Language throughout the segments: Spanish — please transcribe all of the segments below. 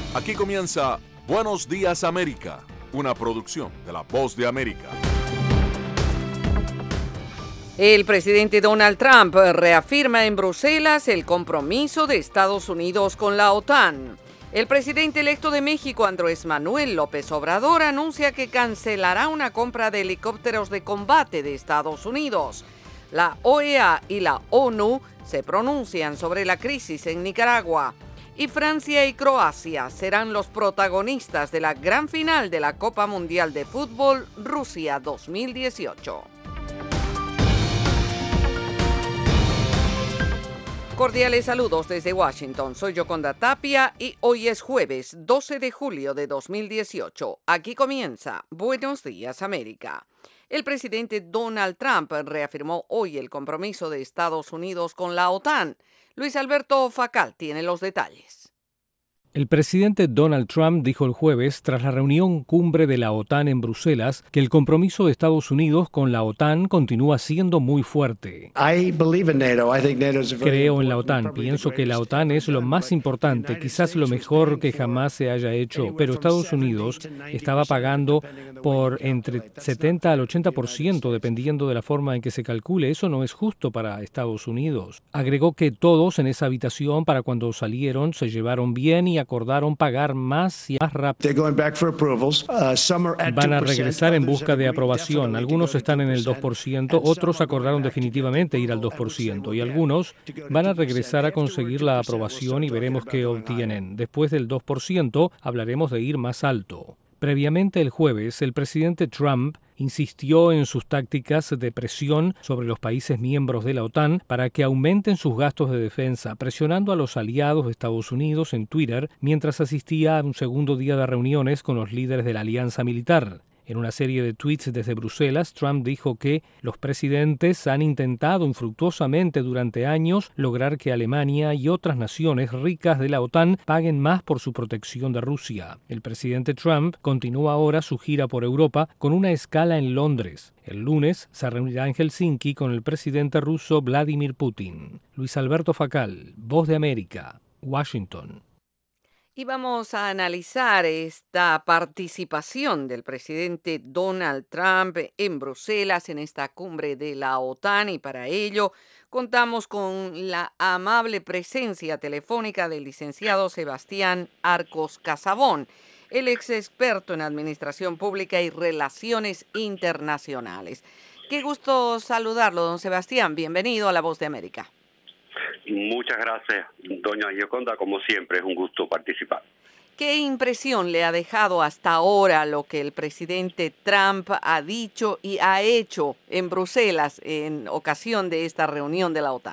Aquí comienza Buenos Días América, una producción de La Voz de América. El presidente Donald Trump reafirma en Bruselas el compromiso de Estados Unidos con la OTAN. El presidente electo de México, Andrés Manuel López Obrador, anuncia que cancelará una compra de helicópteros de combate de Estados Unidos. La OEA y la ONU se pronuncian sobre la crisis en Nicaragua. Y Francia y Croacia serán los protagonistas de la gran final de la Copa Mundial de Fútbol Rusia 2018. Cordiales saludos desde Washington. Soy Yoconda Tapia y hoy es jueves 12 de julio de 2018. Aquí comienza Buenos Días América. El presidente Donald Trump reafirmó hoy el compromiso de Estados Unidos con la OTAN. Luis Alberto Facal tiene los detalles. El presidente Donald Trump dijo el jueves, tras la reunión cumbre de la OTAN en Bruselas, que el compromiso de Estados Unidos con la OTAN continúa siendo muy fuerte. Creo en la OTAN. Pienso que la OTAN es lo más importante, quizás lo mejor que jamás se haya hecho, pero Estados Unidos estaba pagando por entre 70 al 80%, dependiendo de la forma en que se calcule. Eso no es justo para Estados Unidos. Agregó que todos en esa habitación, para cuando salieron, se llevaron bien y acordaron pagar más y más rápido. Van a regresar en busca de aprobación. Algunos están en el 2%, otros acordaron definitivamente ir al 2%, y algunos van a regresar a conseguir la aprobación y veremos qué obtienen. Después del 2%, hablaremos de ir más alto. Previamente el jueves, el presidente Trump insistió en sus tácticas de presión sobre los países miembros de la OTAN para que aumenten sus gastos de defensa, presionando a los aliados de Estados Unidos en Twitter mientras asistía a un segundo día de reuniones con los líderes de la alianza militar. En una serie de tweets desde Bruselas, Trump dijo que los presidentes han intentado infructuosamente durante años lograr que Alemania y otras naciones ricas de la OTAN paguen más por su protección de Rusia. El presidente Trump continúa ahora su gira por Europa con una escala en Londres. El lunes se reunirá en Helsinki con el presidente ruso Vladimir Putin. Luis Alberto Facal, Voz de América, Washington. Y vamos a analizar esta participación del presidente Donald Trump en Bruselas en esta cumbre de la OTAN, y para ello contamos con la amable presencia telefónica del licenciado Sebastián Arcos Casabón, el ex experto en administración pública y relaciones internacionales. Qué gusto saludarlo, don Sebastián. Bienvenido a La Voz de América. Muchas gracias, doña Yoconda. Como siempre, es un gusto participar. ¿Qué impresión le ha dejado hasta ahora lo que el presidente Trump ha dicho y ha hecho en Bruselas en ocasión de esta reunión de la OTAN?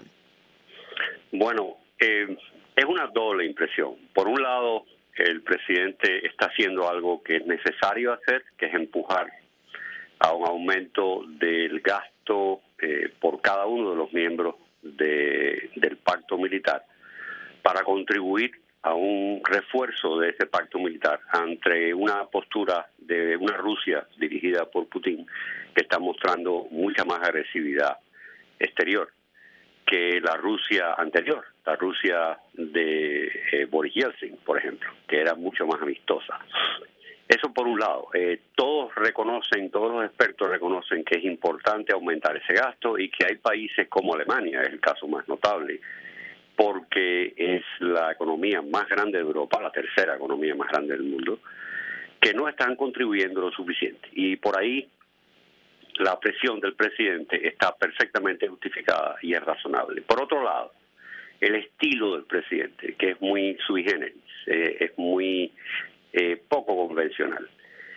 Bueno, es una doble impresión. Por un lado, el presidente está haciendo algo que es necesario hacer, que es empujar a un aumento del gasto por cada uno de los miembros del pacto militar para contribuir a un refuerzo de ese pacto militar ante una postura de una Rusia dirigida por Putin que está mostrando mucha más agresividad exterior que la Rusia anterior, la Rusia de Boris Yeltsin, por ejemplo, que era mucho más amistosa. Eso por un lado. Todos los expertos reconocen que es importante aumentar ese gasto y que hay países como Alemania, es el caso más notable, porque es la economía más grande de Europa, la tercera economía más grande del mundo, que no están contribuyendo lo suficiente. Y por ahí la presión del presidente está perfectamente justificada y es razonable. Por otro lado, el estilo del presidente, que es muy sui generis, es muy poco convencional,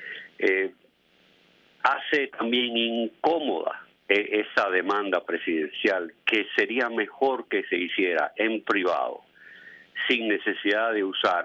hace también incómoda esa demanda presidencial que sería mejor que se hiciera en privado, sin necesidad de usar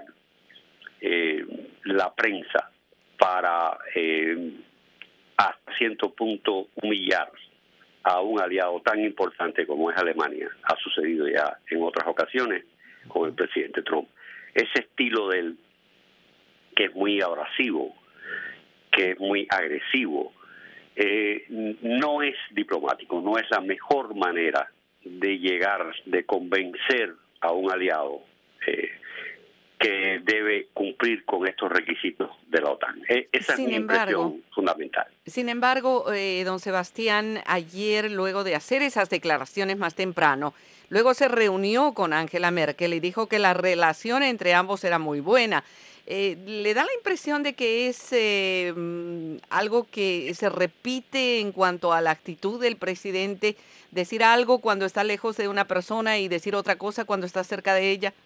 la prensa para hasta cierto punto humillar a un aliado tan importante como es Alemania. Ha sucedido ya en otras ocasiones con el presidente Trump. Ese estilo de él, que es muy abrasivo, que es muy agresivo, no es diplomático, no es la mejor manera de llegar, de convencer a un aliado que debe cumplir con estos requisitos de la OTAN. Esa es mi impresión fundamental. Sin embargo, don Sebastián, ayer, luego de hacer esas declaraciones más temprano, luego se reunió con Angela Merkel y dijo que la relación entre ambos era muy buena. ¿Le da la impresión de que es algo que se repite en cuanto a la actitud del presidente, decir algo cuando está lejos de una persona y decir otra cosa cuando está cerca de ella?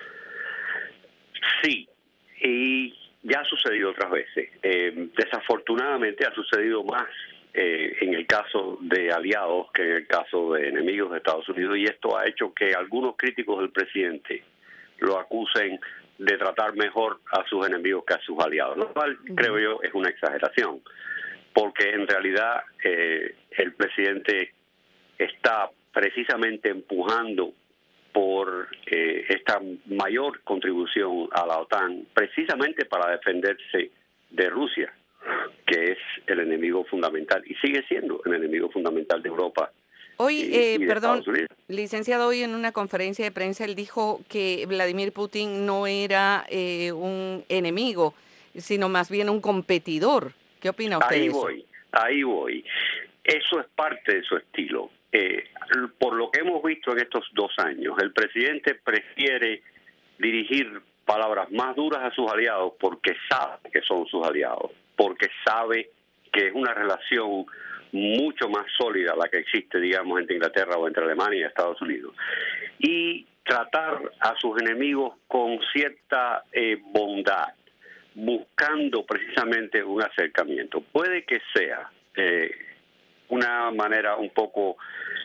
Sí, y ya ha sucedido otras veces. Desafortunadamente ha sucedido más en el caso de aliados que en el caso de enemigos de Estados Unidos, y esto ha hecho que algunos críticos del presidente lo acusen de tratar mejor a sus enemigos que a sus aliados, lo cual creo yo es una exageración, porque en realidad el presidente está precisamente empujando por esta mayor contribución a la OTAN, precisamente para defenderse de Rusia, que es el enemigo fundamental y sigue siendo el enemigo fundamental de Europa. Hoy, y de Estados Unidos. Licenciado, hoy en una conferencia de prensa él dijo que Vladimir Putin no era un enemigo, sino más bien un competidor. ¿Qué opina usted de eso? Ahí voy. Eso es parte de su estilo. Por lo que hemos visto en estos 2 años, el presidente prefiere dirigir palabras más duras a sus aliados porque sabe que son sus aliados, porque sabe que es una relación mucho más sólida la que existe, digamos, entre Inglaterra o entre Alemania y Estados Unidos. Y tratar a sus enemigos con cierta bondad, buscando precisamente un acercamiento. Puede que sea una manera un poco,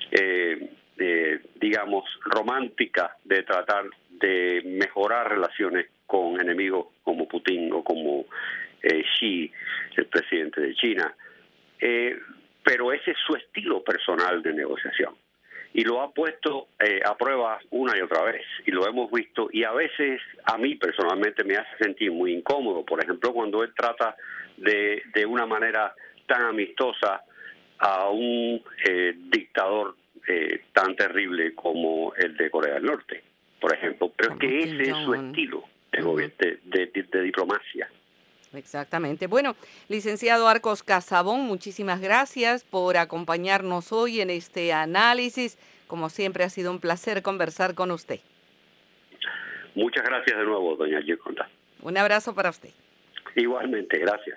digamos, romántica de tratar de mejorar relaciones con enemigos como Putin o como Xi, el presidente de China. Pero ese es su estilo personal de negociación. Y lo ha puesto a prueba una y otra vez. Y lo hemos visto. Y a veces a mí personalmente me hace sentir muy incómodo. Por ejemplo, cuando él trata de una manera tan amistosa a un dictador tan terrible como el de Corea del Norte, por ejemplo. Pero es que ese es su estilo de diplomacia. Exactamente. Bueno, licenciado Arcos Casabón, muchísimas gracias por acompañarnos hoy en este análisis. Como siempre, ha sido un placer conversar con usted. Muchas gracias de nuevo, doña Gilconda. Un abrazo para usted. Igualmente, gracias.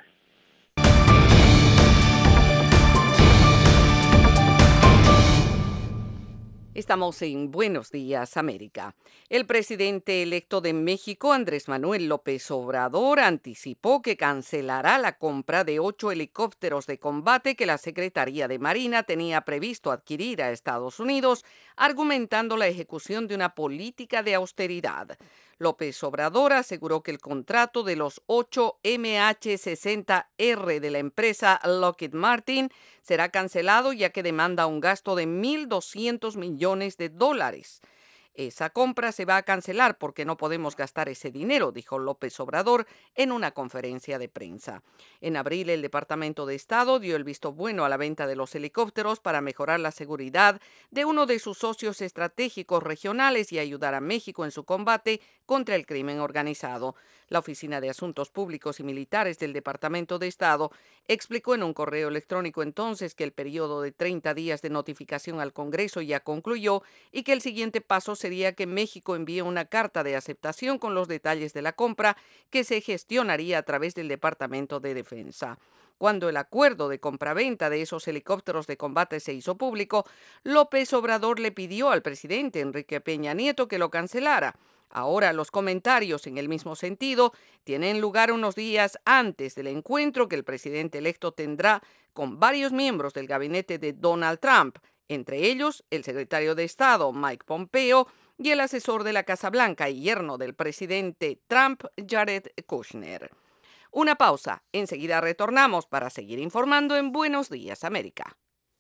Estamos en Buenos Días, América. El presidente electo de México, Andrés Manuel López Obrador, anticipó que cancelará la compra de 8 helicópteros de combate que la Secretaría de Marina tenía previsto adquirir a Estados Unidos, argumentando la ejecución de una política de austeridad. López Obrador aseguró que el contrato de los 8 MH-60R de la empresa Lockheed Martin será cancelado ya que demanda un gasto de $1.200 millones. Esa compra se va a cancelar porque no podemos gastar ese dinero, dijo López Obrador en una conferencia de prensa. En abril, el Departamento de Estado dio el visto bueno a la venta de los helicópteros para mejorar la seguridad de uno de sus socios estratégicos regionales y ayudar a México en su combate contra el crimen organizado. La Oficina de Asuntos Públicos y Militares del Departamento de Estado explicó en un correo electrónico entonces que el periodo de 30 días de notificación al Congreso ya concluyó y que el siguiente paso sería que México envíe una carta de aceptación con los detalles de la compra que se gestionaría a través del Departamento de Defensa. Cuando el acuerdo de compraventa de esos helicópteros de combate se hizo público, López Obrador le pidió al presidente Enrique Peña Nieto que lo cancelara. Ahora los comentarios en el mismo sentido tienen lugar unos días antes del encuentro que el presidente electo tendrá con varios miembros del gabinete de Donald Trump, entre ellos el secretario de Estado Mike Pompeo y el asesor de la Casa Blanca y yerno del presidente Trump, Jared Kushner. Una pausa, enseguida retornamos para seguir informando en Buenos Días, América.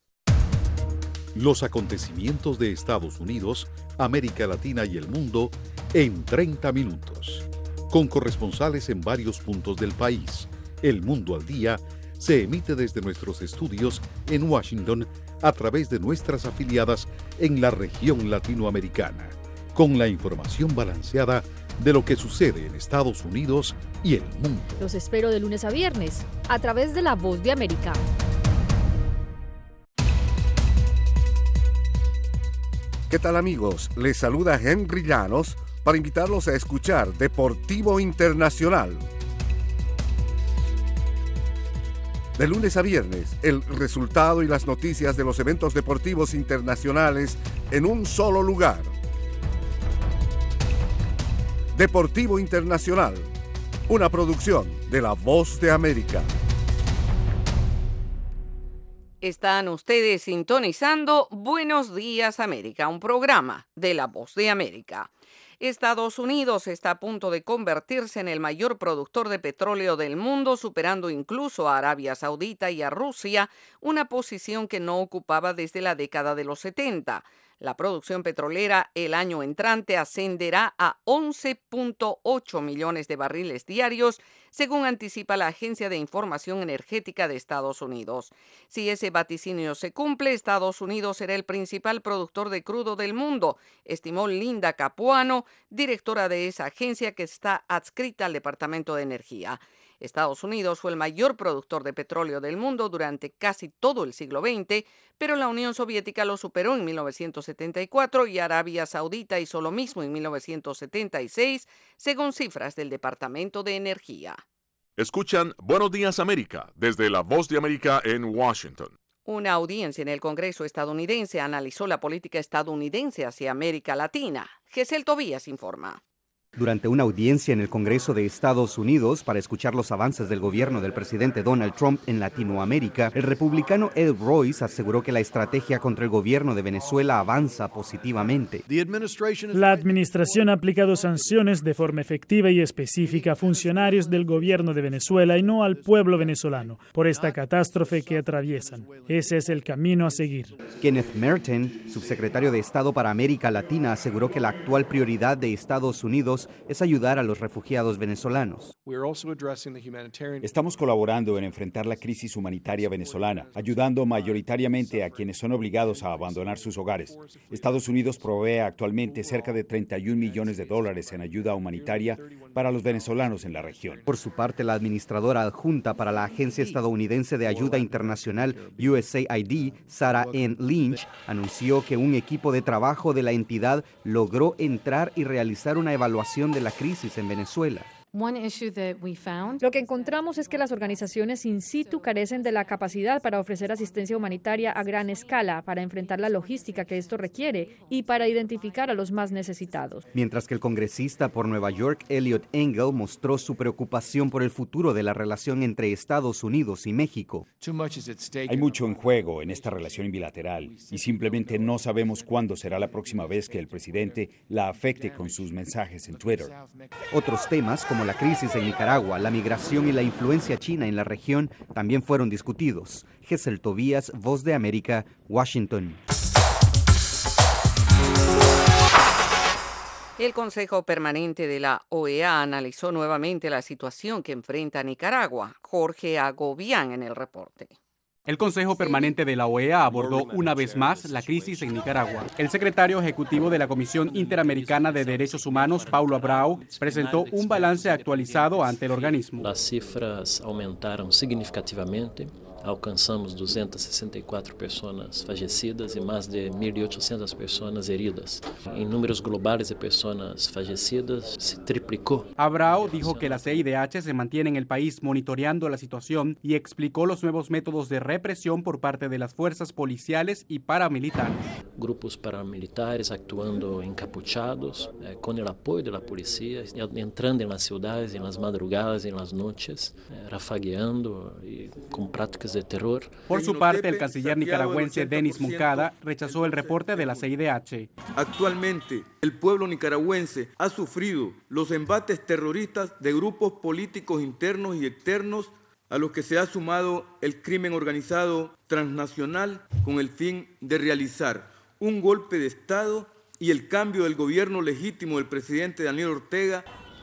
Los acontecimientos de Estados Unidos, América Latina y el mundo en 30 minutos. Con corresponsales en varios puntos del país. El Mundo al Día se emite desde nuestros estudios en Washington a través de nuestras afiliadas en la región latinoamericana. Con la información balanceada de lo que sucede en Estados Unidos y el mundo. Los espero de lunes a viernes, a través de La Voz de América. ¿Qué tal, amigos? Les saluda Henry Llanos para invitarlos a escuchar Deportivo Internacional. De lunes a viernes, el resultado y las noticias de los eventos deportivos internacionales en un solo lugar. Deportivo Internacional, una producción de La Voz de América. Están ustedes sintonizando Buenos Días América, un programa de La Voz de América. Estados Unidos está a punto de convertirse en el mayor productor de petróleo del mundo, superando incluso a Arabia Saudita y a Rusia, una posición que no ocupaba desde la década de los 70. La producción petrolera el año entrante ascenderá a 11.8 millones de barriles diarios, según anticipa la Agencia de Información Energética de Estados Unidos. Si ese vaticinio se cumple, Estados Unidos será el principal productor de crudo del mundo, estimó Linda Capuano, directora de esa agencia que está adscrita al Departamento de Energía. Estados Unidos fue el mayor productor de petróleo del mundo durante casi todo el siglo XX, pero la Unión Soviética lo superó en 1974 y Arabia Saudita hizo lo mismo en 1976, según cifras del Departamento de Energía. Escuchan Buenos Días América desde La Voz de América en Washington. Una audiencia en el Congreso estadounidense analizó la política estadounidense hacia América Latina. Gesel Tobías informa. Durante una audiencia en el Congreso de Estados Unidos para escuchar los avances del gobierno del presidente Donald Trump en Latinoamérica, el republicano Ed Royce aseguró que la estrategia contra el gobierno de Venezuela avanza positivamente. La administración ha aplicado sanciones de forma efectiva y específica a funcionarios del gobierno de Venezuela y no al pueblo venezolano por esta catástrofe que atraviesan. Ese es el camino a seguir. Kenneth Merten, subsecretario de Estado para América Latina, aseguró que la actual prioridad de Estados Unidos es ayudar a los refugiados venezolanos. Estamos colaborando en enfrentar la crisis humanitaria venezolana, ayudando mayoritariamente a quienes son obligados a abandonar sus hogares. Estados Unidos provee actualmente cerca de $31 millones en ayuda humanitaria para los venezolanos en la región. Por su parte, la administradora adjunta para la Agencia Estadounidense de Ayuda Internacional USAID, Sarah Ann Lynch, anunció que un equipo de trabajo de la entidad logró entrar y realizar una evaluación de la crisis en Venezuela. Lo que encontramos es que las organizaciones in situ carecen de la capacidad para ofrecer asistencia humanitaria a gran escala, para enfrentar la logística que esto requiere y para identificar a los más necesitados. Mientras que el congresista por Nueva York, Eliot Engel, mostró su preocupación por el futuro de la relación entre Estados Unidos y México. Hay mucho en juego en esta relación bilateral y simplemente no sabemos cuándo será la próxima vez que el presidente la afecte con sus mensajes en Twitter. Otros temas como la crisis en Nicaragua, la migración y la influencia china en la región también fueron discutidos. Gesel Tobías, Voz de América, Washington. El Consejo Permanente de la OEA analizó nuevamente la situación que enfrenta Nicaragua. Jorge Agobián en el reporte. El Consejo Permanente de la OEA abordó una vez más la crisis en Nicaragua. El secretario ejecutivo de la Comisión Interamericana de Derechos Humanos, Paulo Abrao, presentó un balance actualizado ante el organismo. Las cifras aumentaron significativamente. Alcançamos 264 personas fallecidas y más de 1.800 personas heridas. En números globales de personas fallecidas se triplicó. Abrao dijo que la CIDH se mantiene en el país monitoreando la situación y explicó los nuevos métodos de represión por parte de las fuerzas policiales y paramilitares. Grupos paramilitares actuando encapuchados, con el apoyo de la policía, entrando en las ciudades, en las madrugadas, en las noches, rafagueando y con prácticas de terror. Por su parte, el canciller nicaragüense Denis Moncada rechazó el reporte de la CIDH. Actualmente, el pueblo nicaragüense ha sufrido los embates terroristas de grupos políticos internos y externos a los que se ha sumado el crimen organizado transnacional con el fin de realizar un golpe de Estado y el cambio del gobierno legítimo del presidente Daniel Ortega.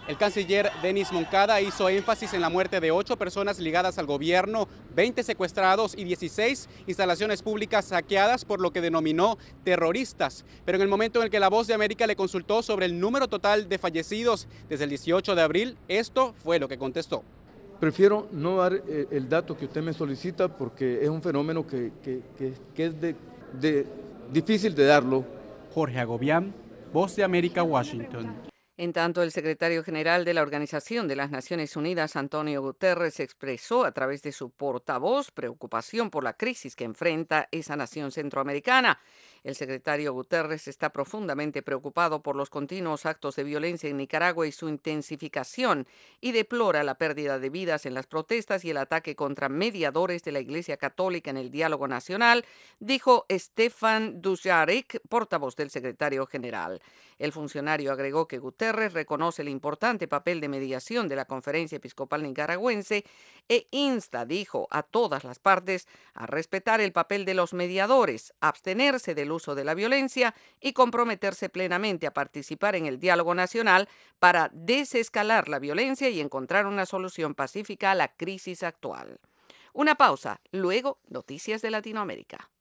El canciller Denis Moncada hizo énfasis en la muerte de 8 personas ligadas al gobierno, 20 secuestrados y 16 instalaciones públicas saqueadas por lo que denominó terroristas. Pero en el momento en el que La Voz de América le consultó sobre el número total de fallecidos desde el 18 de abril, esto fue lo que contestó. Prefiero no dar el dato que usted me solicita porque es un fenómeno que es difícil de darlo. Jorge Agobián, Voz de América, Washington. En tanto, el secretario general de la Organización de las Naciones Unidas, Antonio Guterres, expresó a través de su portavoz preocupación por la crisis que enfrenta esa nación centroamericana. El secretario Guterres está profundamente preocupado por los continuos actos de violencia en Nicaragua y su intensificación y deplora la pérdida de vidas en las protestas y el ataque contra mediadores de la Iglesia Católica en el diálogo nacional, dijo Stefan Dujarric, portavoz del secretario general. El funcionario agregó que Guterres reconoce el importante papel de mediación de la Conferencia Episcopal Nicaragüense e insta, dijo, a todas las partes a respetar el papel de los mediadores, abstenerse del uso de la violencia y comprometerse plenamente a participar en el diálogo nacional para desescalar la violencia y encontrar una solución pacífica a la crisis actual. Una pausa, luego noticias de Latinoamérica.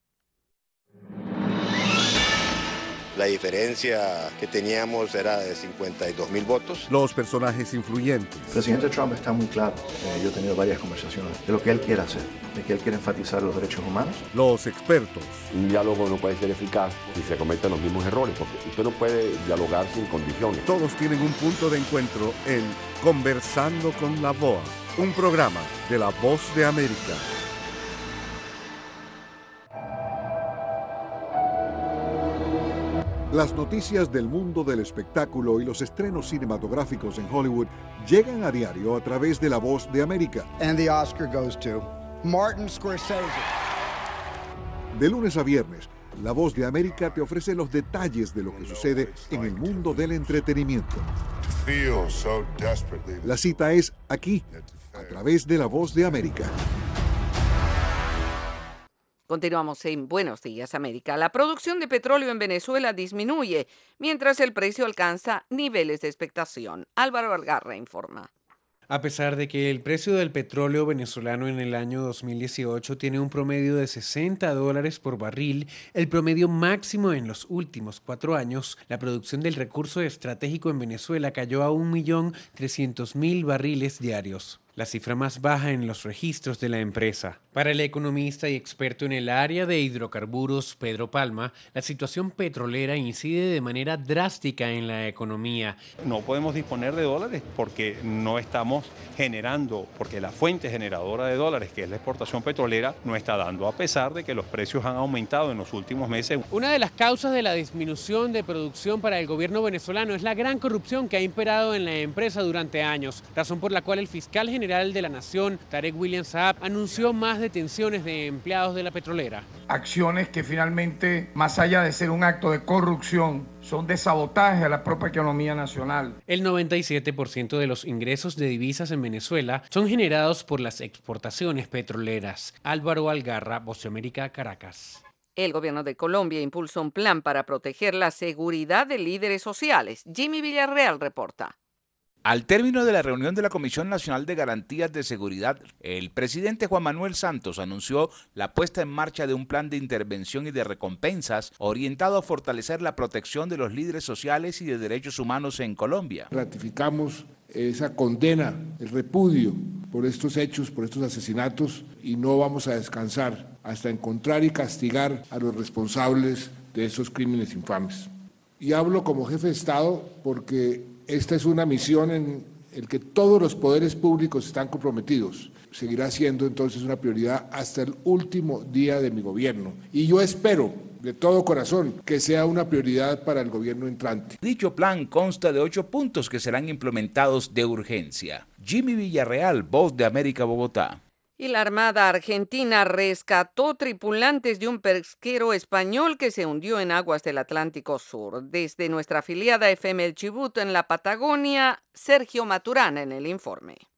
La diferencia que teníamos era de 52.000 votos. Los personajes influyentes. El presidente Trump está muy claro. Yo he tenido varias conversaciones de lo que él quiere hacer, de que él quiere enfatizar los derechos humanos. Los expertos. Un diálogo no puede ser eficaz si se cometen los mismos errores, porque usted no puede dialogar sin condiciones. Todos tienen un punto de encuentro en Conversando con la VOA, un programa de La Voz de América. Las noticias del mundo del espectáculo y los estrenos cinematográficos en Hollywood llegan a diario a través de La Voz de América. And the Oscar goes to Martin Scorsese. De lunes a viernes, La Voz de América te ofrece los detalles de lo que sucede en el mundo del entretenimiento. La cita es aquí, a través de La Voz de América. Continuamos en Buenos Días, América. La producción de petróleo en Venezuela disminuye, mientras el precio alcanza niveles de expectación. Álvaro Algarra informa. A pesar de que el precio del petróleo venezolano en el año 2018 tiene un promedio de $60 por barril, el promedio máximo en los últimos 4 años, la producción del recurso estratégico en Venezuela cayó a 1.300.000 barriles diarios, la cifra más baja en los registros de la empresa. Para el economista y experto en el área de hidrocarburos, Pedro Palma, la situación petrolera incide de manera drástica en la economía. No podemos disponer de dólares porque no estamos generando, porque la fuente generadora de dólares, que es la exportación petrolera, no está dando, a pesar de que los precios han aumentado en los últimos meses. Una de las causas de la disminución de producción para el gobierno venezolano es la gran corrupción que ha imperado en la empresa durante años, razón por la cual el fiscal general de la Nación, Tarek William Saab, anunció más detenciones de empleados de la petrolera. Acciones que finalmente, más allá de ser un acto de corrupción, son de sabotaje a la propia economía nacional. El 97% de los ingresos de divisas en Venezuela son generados por las exportaciones petroleras. Álvaro Algarra, Voz de América, Caracas. El gobierno de Colombia impulsa un plan para proteger la seguridad de líderes sociales. Jimmy Villarreal reporta. Al término de la reunión de la Comisión Nacional de Garantías de Seguridad, el presidente Juan Manuel Santos anunció la puesta en marcha de un plan de intervención y de recompensas orientado a fortalecer la protección de los líderes sociales y de derechos humanos en Colombia. Ratificamos esa condena, el repudio por estos hechos, por estos asesinatos, y no vamos a descansar hasta encontrar y castigar a los responsables de estos crímenes infames. Y hablo como jefe de Estado porque esta es una misión en la que todos los poderes públicos están comprometidos. Seguirá siendo entonces una prioridad hasta el último día de mi gobierno. Y yo espero de todo corazón que sea una prioridad para el gobierno entrante. Dicho plan consta de 8 puntos que serán implementados de urgencia. Jimmy Villarreal, Voz de América, Bogotá. Y la Armada Argentina rescató tripulantes de un pesquero español que se hundió en aguas del Atlántico Sur. Desde nuestra afiliada FM El Chibut en la Patagonia, Sergio Maturana en el informe.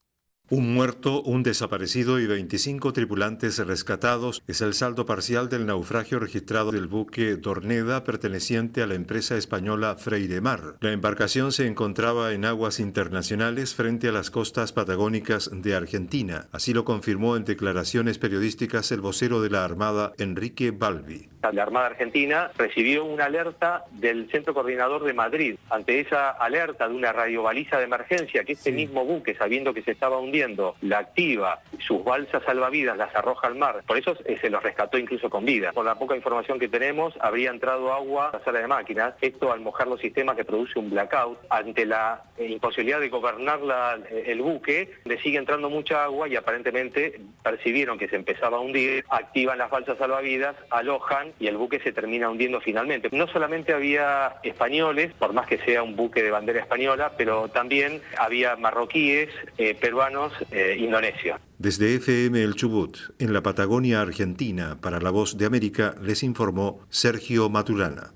Un muerto, un desaparecido y 25 tripulantes rescatados es el saldo parcial del naufragio registrado del buque Torneda perteneciente a la empresa española Freidemar. La embarcación se encontraba en aguas internacionales frente a las costas patagónicas de Argentina. Así lo confirmó en declaraciones periodísticas el vocero de la Armada, Enrique Balbi. La Armada Argentina recibió una alerta del Centro Coordinador de Madrid. Ante esa alerta de una radiobaliza de emergencia, que este mismo buque, sabiendo que se estaba hundiendo, la activa, sus balsas salvavidas las arroja al mar. Por eso se los rescató incluso con vida. Con la poca información que tenemos, habría entrado agua a la sala de máquinas. Esto, al mojar los sistemas, que produce un blackout. Ante la imposibilidad de gobernar el buque, le sigue entrando mucha agua y aparentemente percibieron que se empezaba a hundir, activan las balsas salvavidas, alojan y el buque se termina hundiendo finalmente. No solamente había españoles, por más que sea un buque de bandera española, pero también había marroquíes, peruanos, indonesios. Desde FM El Chubut, en la Patagonia Argentina, para La Voz de América, les informó Sergio Maturana.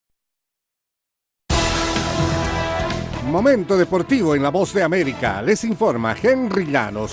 Momento deportivo en La Voz de América. Les informa Henry Llanos.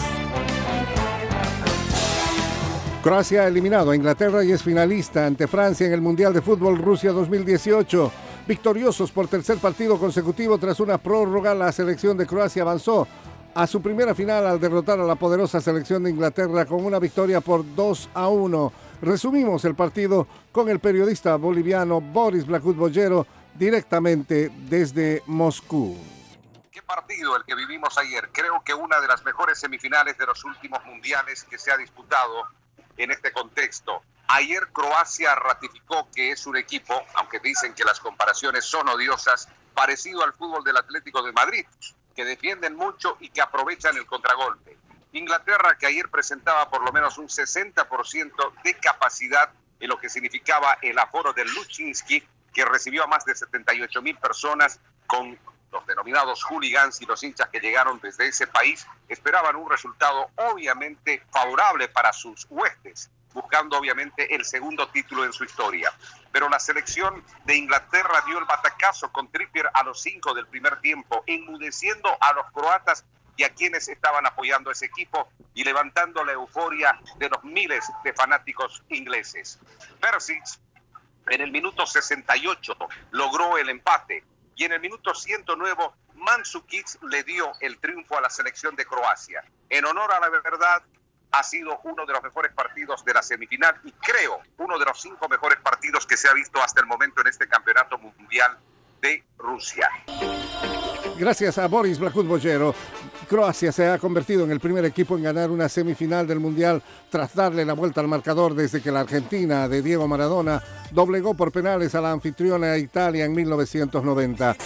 Croacia ha eliminado a Inglaterra y es finalista ante Francia en el Mundial de Fútbol Rusia 2018. Victoriosos por tercer partido consecutivo tras una prórroga, la selección de Croacia avanzó a su primera final al derrotar a la poderosa selección de Inglaterra con una victoria por 2-1. Resumimos el partido con el periodista boliviano Boris Blacut-Boyero directamente desde Moscú. ¿Qué partido el que vivimos ayer? Creo que una de las mejores semifinales de los últimos mundiales que se ha disputado en este contexto. Ayer Croacia ratificó que es un equipo, aunque dicen que las comparaciones son odiosas, parecido al fútbol del Atlético de Madrid, que defienden mucho y que aprovechan el contragolpe. Inglaterra, que ayer presentaba por lo menos un 60% de capacidad en lo que significaba el aforo del Luzhniki, que recibió a más de 78,000 personas con los denominados hooligans y los hinchas que llegaron desde ese país, esperaban un resultado obviamente favorable para sus huestes, buscando obviamente el segundo título en su historia. Pero la selección de Inglaterra dio el batacazo con Trippier a los 5 del primer tiempo, enmudeciendo a los croatas y a quienes estaban apoyando ese equipo y levantando la euforia de los miles de fanáticos ingleses. Perisic en el minuto 68 logró el empate y en el minuto 109 Mandžukić le dio el triunfo a la selección de Croacia. En honor a la verdad, ha sido uno de los mejores partidos de la semifinal y creo uno de los 5 mejores partidos que se ha visto hasta el momento en este campeonato mundial de Rusia. Gracias a Boris Blacut-Boyero, Croacia se ha convertido en el primer equipo en ganar una semifinal del Mundial tras darle la vuelta al marcador desde que la Argentina de Diego Maradona doblegó por penales a la anfitriona Italia en 1990.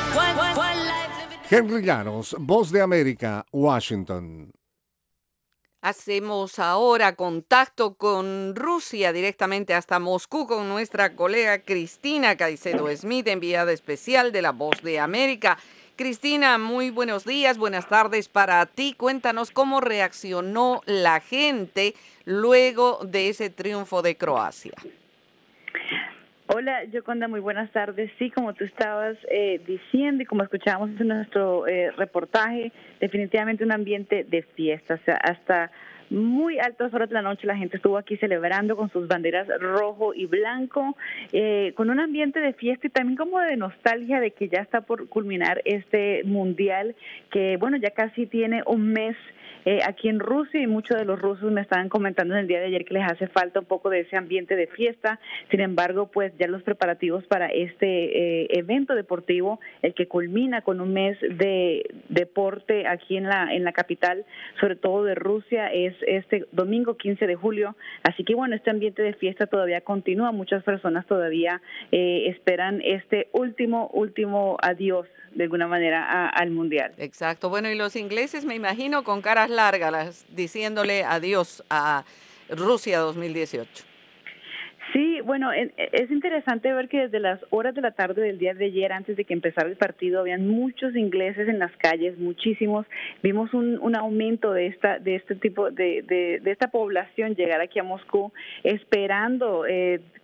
Henry Llanos, Voz de América, Washington. Hacemos ahora contacto con Rusia, directamente hasta Moscú, con nuestra colega Cristina Caicedo Smith, enviada especial de La Voz de América. Cristina, muy buenos días, buenas tardes para ti. Cuéntanos cómo reaccionó la gente luego de ese triunfo de Croacia. Hola, Yoconda, muy buenas tardes. Sí, como tú estabas diciendo y como escuchábamos en nuestro reportaje, definitivamente un ambiente de fiesta. O sea, hasta muy altas horas de la noche la gente estuvo aquí celebrando con sus banderas rojo y blanco, con un ambiente de fiesta y también como de nostalgia de que ya está por culminar este mundial que, bueno, ya casi tiene un mes aquí en Rusia y muchos de los rusos me estaban comentando en el día de ayer que les hace falta un poco de ese ambiente de fiesta. Sin embargo, pues ya los preparativos para este evento deportivo, el que culmina con un mes de deporte aquí en la capital, sobre todo de Rusia, es este domingo 15 de julio. Así que bueno, este ambiente de fiesta todavía continúa. Muchas personas todavía esperan este último adiós de alguna manera al Mundial. Exacto. Bueno, y los ingleses, me imagino, con caras largas, diciéndole adiós a Rusia 2018. Sí, bueno, es interesante ver que desde las horas de la tarde del día de ayer, antes de que empezara el partido, habían muchos ingleses en las calles, muchísimos. Vimos un aumento de este tipo de esta población llegar aquí a Moscú, esperando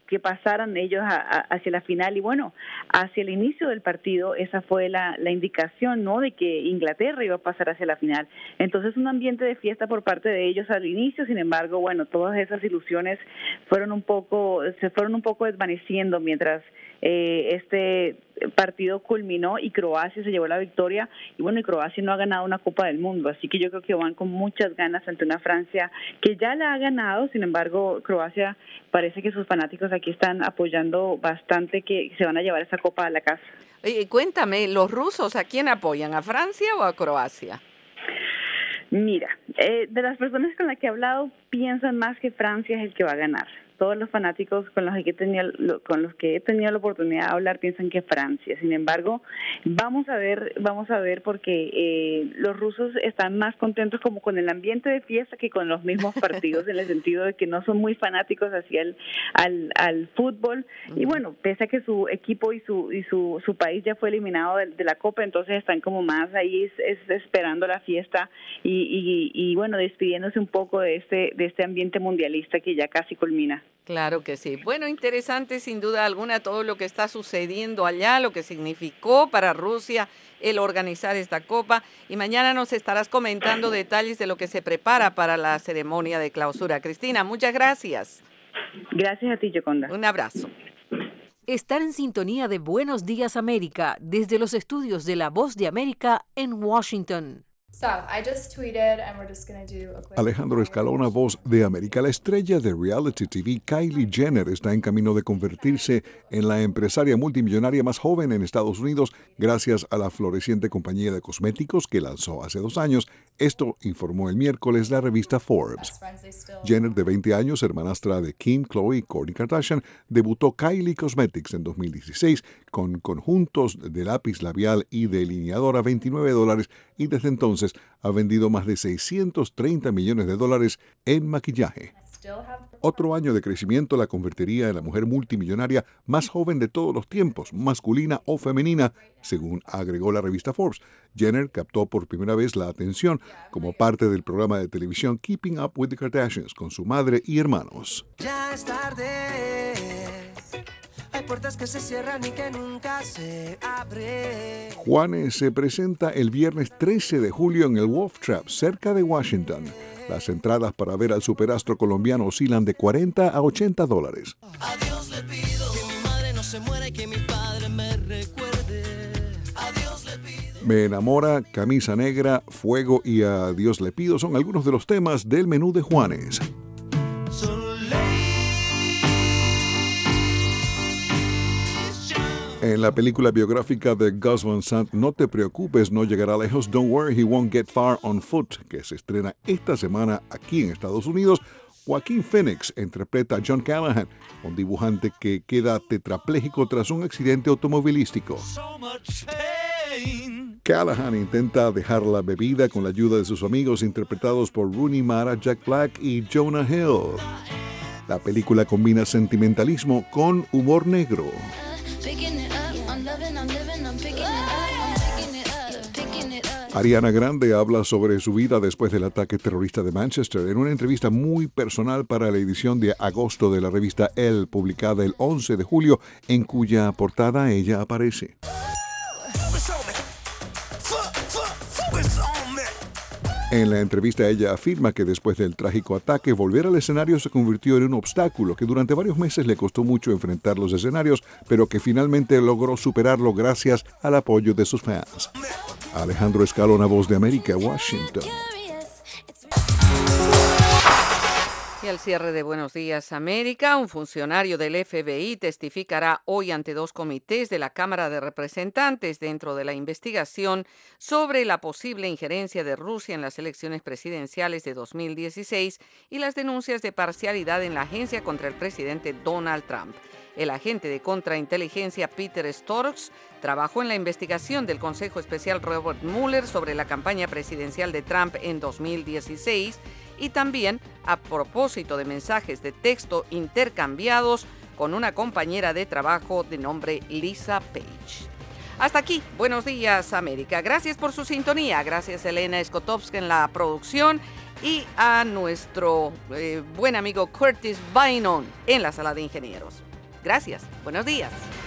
que pasaran ellos hacia la final. Y bueno, hacia el inicio del partido, esa fue la indicación, ¿no?, de que Inglaterra iba a pasar hacia la final. Entonces, un ambiente de fiesta por parte de ellos al inicio. Sin embargo, bueno, todas esas ilusiones se fueron un poco desvaneciendo mientras este partido culminó y Croacia se llevó la victoria. Y bueno, y Croacia no ha ganado una Copa del Mundo, así que yo creo que van con muchas ganas ante una Francia que ya la ha ganado. Sin embargo, Croacia parece que sus fanáticos aquí están apoyando bastante que se van a llevar esa Copa a la casa. Cuéntame, ¿los rusos a quién apoyan? ¿A Francia o a Croacia? Mira, de las personas con las que he hablado, piensan más que Francia es el que va a ganar. Todos los fanáticos con los que he tenido la oportunidad de hablar piensan que Francia. Sin embargo, vamos a ver porque los rusos están más contentos como con el ambiente de fiesta que con los mismos partidos, en el sentido de que no son muy fanáticos hacia al fútbol. Y bueno, pese a que su equipo y su país ya fue eliminado de la Copa, entonces están como más ahí esperando la fiesta y bueno, despidiéndose un poco de este ambiente mundialista que ya casi culmina. Claro que sí. Bueno, interesante sin duda alguna todo lo que está sucediendo allá, lo que significó para Rusia el organizar esta Copa. Y mañana nos estarás comentando detalles de lo que se prepara para la ceremonia de clausura. Cristina, muchas gracias. Gracias a ti, Yoconda. Un abrazo. Están en sintonía de Buenos Días América desde los estudios de La Voz de América en Washington. Alejandro Escalona, Voz de América. La estrella de reality TV Kylie Jenner está en camino de convertirse en la empresaria multimillonaria más joven en Estados Unidos gracias a la floreciente compañía de cosméticos que lanzó hace 2 años. Esto informó el miércoles la revista Forbes. Jenner, de 20 años, hermanastra de Kim, Khloe y Kourtney Kardashian, debutó Kylie Cosmetics en 2016 con conjuntos de lápiz labial y delineador a $29 y desde entonces ha vendido más de $630 millones en maquillaje. Otro año de crecimiento la convertiría en la mujer multimillonaria más joven de todos los tiempos, masculina o femenina, según agregó la revista Forbes. Jenner captó por primera vez la atención como parte del programa de televisión Keeping Up with the Kardashians con su madre y hermanos. Ya es tarde. Hay puertas que se cierran y que nunca se abren. Juanes se presenta el viernes 13 de julio en el Wolf Trap, cerca de Washington. Las entradas para ver al superastro colombiano oscilan de $40 a $80. A Dios le pido que mi madre no se muera y que mi padre me recuerde. A Dios le pido. Me enamora, Camisa Negra, Fuego y A Dios le pido son algunos de los temas del menú de Juanes. En la película biográfica de Gus Van Sant, No te preocupes, no llegará lejos, Don't worry, he won't get far on foot, que se estrena esta semana aquí en Estados Unidos, Joaquín Phoenix interpreta a John Callahan, un dibujante que queda tetrapléjico tras un accidente automovilístico. Callahan intenta dejar la bebida con la ayuda de sus amigos interpretados por Rooney Mara, Jack Black y Jonah Hill. La película combina sentimentalismo con humor negro. Ariana Grande habla sobre su vida después del ataque terrorista de Manchester en una entrevista muy personal para la edición de agosto de la revista Elle, publicada el 11 de julio, en cuya portada ella aparece. En la entrevista ella afirma que después del trágico ataque, volver al escenario se convirtió en un obstáculo que durante varios meses le costó mucho enfrentar los escenarios, pero que finalmente logró superarlo gracias al apoyo de sus fans. Alejandro Escalona, Voz de América, Washington. Y al cierre de Buenos Días América, un funcionario del FBI testificará hoy ante 2 comités de la Cámara de Representantes dentro de la investigación sobre la posible injerencia de Rusia en las elecciones presidenciales de 2016 y las denuncias de parcialidad en la agencia contra el presidente Donald Trump. El agente de contrainteligencia Peter Sturz trabajó en la investigación del Consejo Especial Robert Mueller sobre la campaña presidencial de Trump en 2016 y también a propósito de mensajes de texto intercambiados con una compañera de trabajo de nombre Lisa Page. Hasta aquí, Buenos Días América. Gracias por su sintonía. Gracias a Elena Skotowska en la producción y a nuestro buen amigo Curtis Bynum en la sala de ingenieros. Gracias. Buenos días.